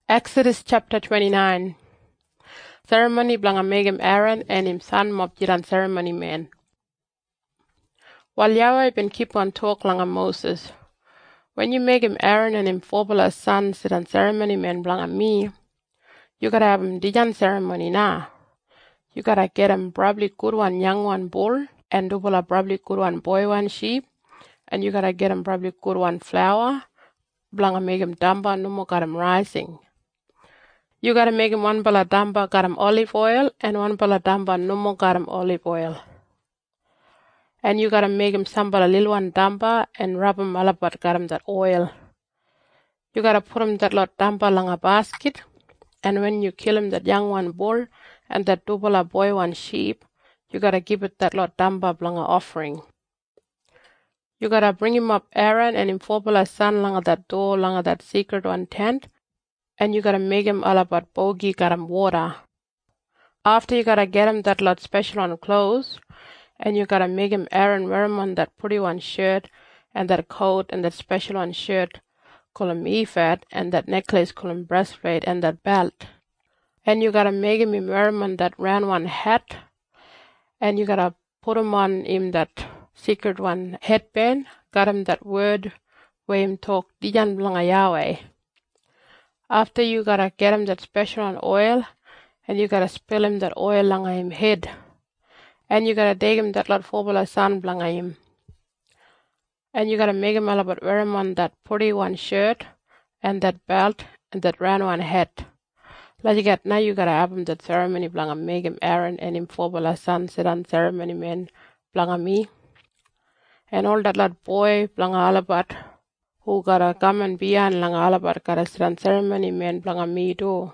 Exodus chapter 29. Ceremony blanga megem Aaron and him son mob jiran ceremony man. While Yahweh been keep on talk langa Moses, when you make him Aaron and him forbala son sidan ceremony man blanga me, you gotta have him dijan ceremony na. You gotta get him probably good one young one bull and double a probably good one boy one sheep, and you gotta get him probably good one flour, blanga make him damba no more got him rising. You gotta make him one bala damba garam olive oil and one bala damba no more garam olive oil. And you gotta make him some bala little one damba and rub him alabat garam that oil. You gotta put him that lot damba lang a basket, and when you kill him that young one bull and that double boy one sheep, you gotta give it that lot damba lang a offering. You gotta bring him up Aaron and him four bala son lang that door lang that secret one tent. And you gotta make him all about bogey garam water. After you gotta get him that lot special on clothes, and you gotta make him Aaron wear him on that pretty one shirt, and that coat, and that special one shirt, call him ephod, and that necklace call him breastplate, and that belt. And you gotta make him wear him on that round one hat, and you gotta put him on him that secret one headband, got him that word where him talk dijan blanga Yahweh. After you gotta get him that special on oil, and you gotta spill him that oil langa him head, and you gotta take him that lot forbala sun blanga him, and you gotta make him all about wear him on that pretty one shirt, and that belt, and that round one hat. Like now you gotta have him that ceremony blanga make him Aaron and him forbala sun sit on ceremony man blanga me, and all that lot boy blanga all about who gotta come and be an langa alabat gotta sit on ceremony man blanga me do.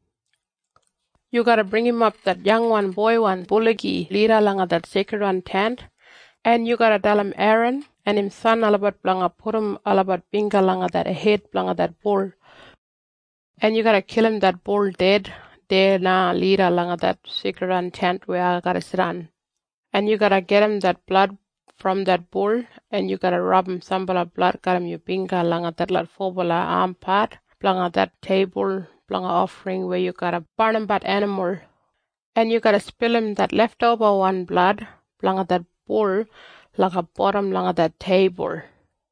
You gotta bring him up that young one boy one bullocky leader langa that sacred one tent, and you gotta tell him Aaron and him son alabat blanga put him alabat binga langa that head blanga that bull, and you gotta kill him that bull dead there na leader langa that sacred one tent where I gotta sit on, and you gotta get him that blood from that bull, and you gotta rub him some bala blood garam you binga langa that lot four bala arm part, blanga that table, blanga offering where you gotta burn him that animal, and you gotta spill him that leftover one blood, blanga that bull, langa bottom langa that table.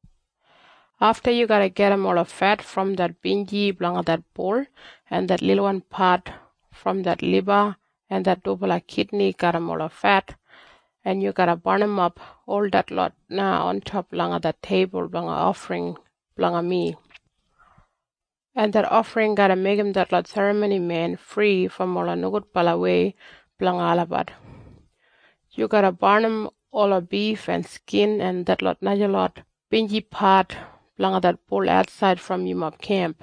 After you gotta get him all of fat from that bingy blanga that bull, and that little one part from that liver, and that double kidney got him all of fat, and you gotta burn him up all that lot now on top blanga that table blanga offering blanga me. And that offering gotta make him that lot ceremony man free from all a nugut pala way blanga alabat. You gotta burn him all a beef and skin and that lot naja lot bingy part blanga that bull outside from you mob camp.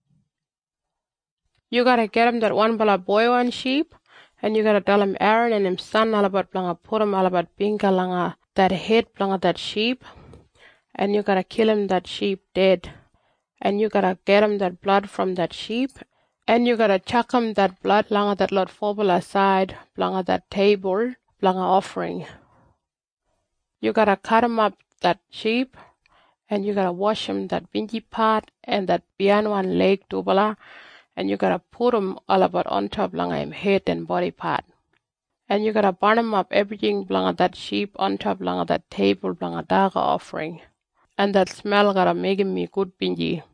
You gotta get him that one bala boy one sheep, and you gotta tell him Aaron and him son alabat blanga put him alabat binga langa that head blanga that sheep, and you gotta kill him that sheep dead, and you gotta get him that blood from that sheep, and you gotta chuck him that blood langa that lot forbala side blanga that table blanga offering. You gotta cut him up that sheep, and you gotta wash him that bingy part and that beyond one leg dubala, and you gotta put him all about on top blanga him head and body part. And you gotta burn him up everything blanga that sheep on top blanga that table blanga daga offering. And that smell gotta make him me good bingy.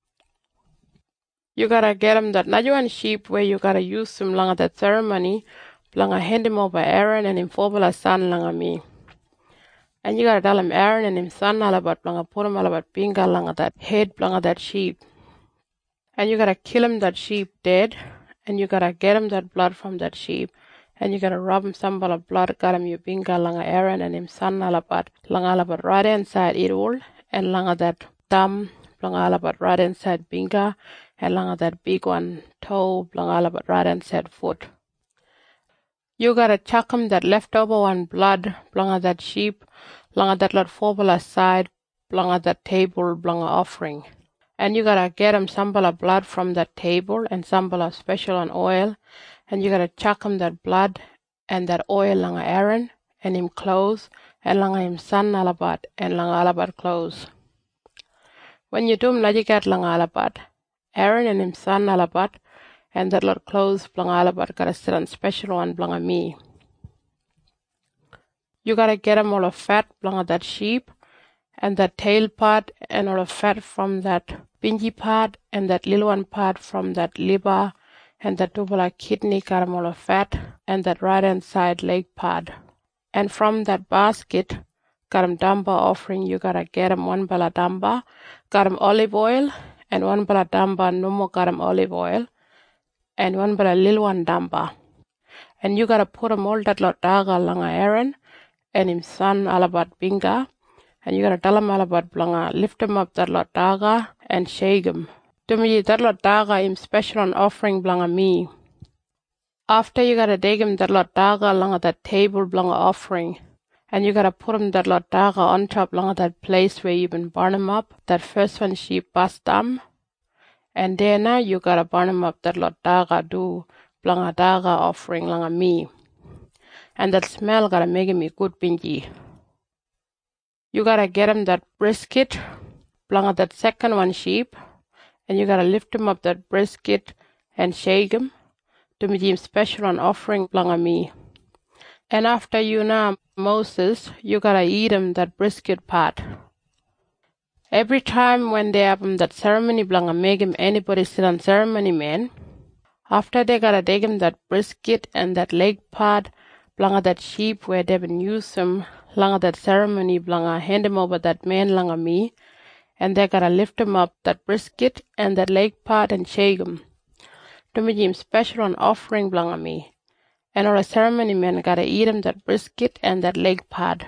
You gotta get him that najuan sheep where you gotta use him blanga that ceremony blanga hand him over Aaron and him forbala son blanga me. And you gotta tell him Aaron and him son alabat blanga put him alabat binga blanga that head blanga that sheep. And you gotta kill him that sheep dead, and you gotta get him that blood from that sheep, and you gotta rub him some bala blood garam you binga langa Aaron and him son alabat langa alabat right hand side irul, and langa that thumb langa alabat right hand side binga, and langa that big one toe langa alabat right hand side foot. You gotta chuck him that leftover one blood blanga that sheep langa that lot four bala side blanga that table blanga offering. And you gotta get him some bala blood from that table and some bala special on oil, and you gotta chuck him that blood and that oil langa Aaron and him clothes, and langa him son alabat and langa alabat clothes. When you do him lajikat langa alabat, Aaron and him son alabat, and that lot clothes blanga alabat gotta sit on special one blanga me. You gotta get him all of fat blanga that sheep, and that tail part, and all of fat from that bingy part, and that little one part from that liver, and that double kidney got him all of fat, and that right hand side leg part. And from that basket, got him damba offering, you gotta get him 1 bala damba, got him olive oil, and 1 bala damba no more got him olive oil, and 1 bala little one damba. And you gotta put him all that lot daga langa Aaron, and him son alabat binga, and you gotta tell him alabat blanga, lift him up that lot daga, and shake him. To me, that lot daga him special on offering blanga me. After you gotta take him that lot daga langa that table blanga offering, and you gotta put him that lot daga on top langa that place where you been burn him up, that first one sheep bastam, and then now you gotta burn him up that lot daga do blanga daga offering langa me, and that smell gotta make him a good bingy. You gotta get him that brisket blanga that second one sheep, and you gotta lift him up that brisket and shake him to make him special on offering blanga me. And after you now Moses, you gotta eat him that brisket part. Every time when they have him that ceremony blanga make him anybody sit on ceremony man, after they gotta take him that brisket and that leg part blanga that sheep where they been use him langa that ceremony blanga hand him over that man langa me, and they gotta lift him up that brisket and that leg part and shake him to make him special on offering blanga me. And all the ceremony men gotta eat him that brisket and that leg part.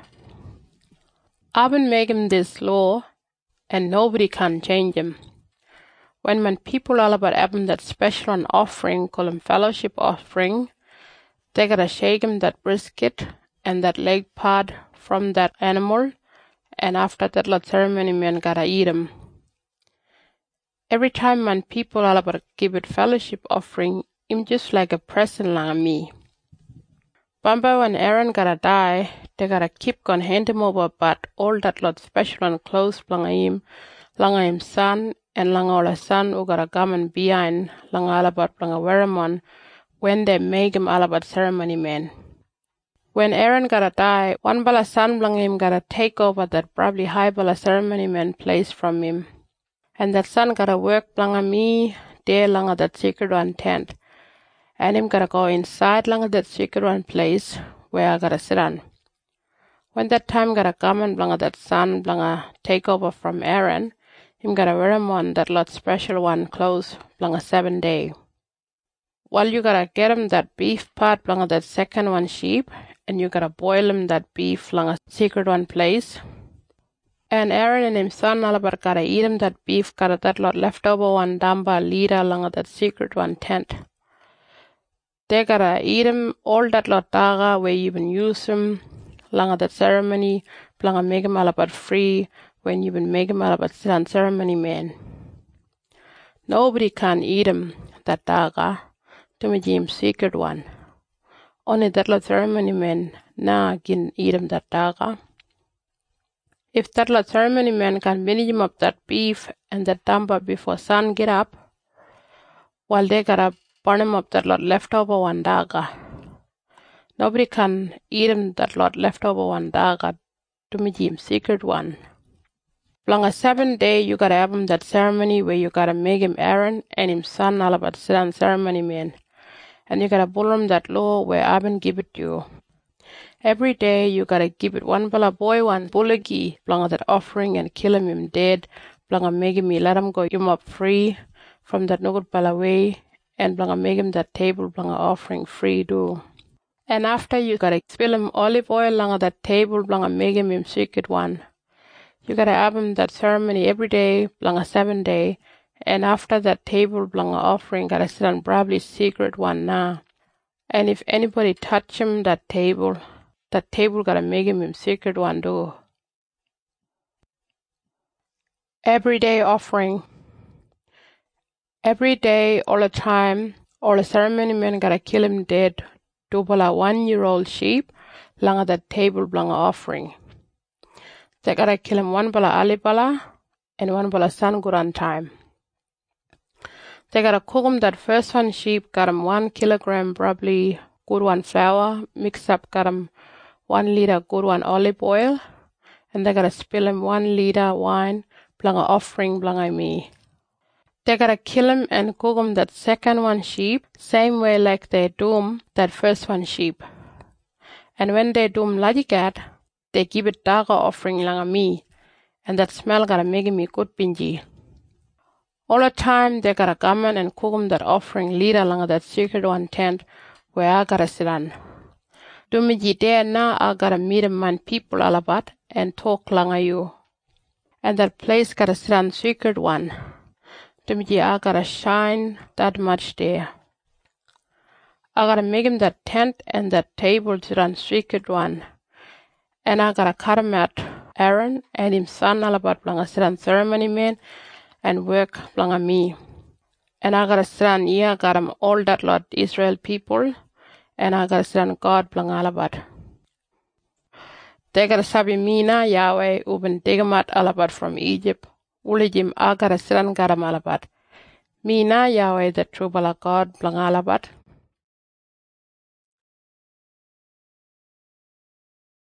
I've been making this law, and nobody can change him. When people all about having that special on offering, call him fellowship offering, they gotta shake him that brisket and that leg part from that animal, and after that lot ceremony men gotta eat him. Every time when people all about give it fellowship offering, him just like a present like me. Bamba when Aaron gotta die, they gotta keep gon hand him over, but all that lot special on clothes langa him son, and langa all a son who gotta come and behind langa alabat langa weramon when they make him alabat ceremony man. When Aaron gotta die, 1 bala son langa him gotta take over that probably high bala ceremony man place from him. And that son gotta work langa me there langa that secret one tent. And him gotta go inside langa that secret one place where I gotta sit on. When that time gotta come and blanga that son blanga take over from Aaron, him gotta wear him on that lot special one clothes blanga 7 day. Well, you gotta get him that beef part blanga that second one sheep, and you gotta boil him that beef langa secret one place. And Aaron and him son alabar gotta eat him that beef gotta that lot leftover one damba leader langa that secret one tent. They gotta eat him all that lot daga where you been use him langa that ceremony blanga make him alabat free when you been make him alabat sit on ceremony man. Nobody can eat him that daga to make him secret one. Only that lot ceremony man na can eat him that daga. If that lot ceremony man can bring him up that beef and that damba before sun get up, while they gotta burn him up that lot leftover one daga. Nobody can eat him that lot leftover one daga to make him secret one. Blanga 7 day you gotta have him that ceremony where you gotta make him Aaron and him son alabat sit on ceremony man. And you gotta bull him that law where I been give it you. Every day you gotta give it 1 bala boy 1 bullagi blanga that offering and kill him dead. Blanga make him let him go him up free from that no good bala way. And blanga make him that table blanga offering free do. And after you gotta spill him olive oil langa that table blanga make him secret one. You gotta have him that ceremony every day blanga 7 day. And after that table blanga offering gotta sit on probably secret one now. And if anybody touch him that table gotta make him secret one do. Everyday offering. Every day, all the time, all the ceremony men gotta kill him dead. Double a 1-year-old sheep, langa that table blanga offering. They gotta kill him 1 bala ali bala and 1 bala sun guran time. They gotta cook that first one sheep, got 1 kilogram probably good one flour, mix up, got 1 liter good one olive oil, and they gotta spill 1 liter wine, blanga offering blanga me. They gotta kill him and cook that second one sheep, same way like they do that first one sheep. And when they do like that, they give it darker offering langa me, and that smell gotta make me good bingy. All the time they gotta come in and cook that offering leader langa that secret one tent where I gotta sit on. Dumiji there now I gotta meet man people alabat and talk langa you. And that place gotta sit on secret one. Dumiji I gotta shine that much there. I gotta make him that tent and that table to run secret one. And I gotta cut him out Aaron and him son alabat blanga sit on ceremony man and work blanga me. And I gotta sit on here, got him all that lot Israel people, and I gotta sit on God blanga alabat. They gotta sabi mina Yahweh uben digamat alabat from Egypt. Ulijim I gotta sit on gadam alabat. Mina Yahweh the true bala God blanga alabat.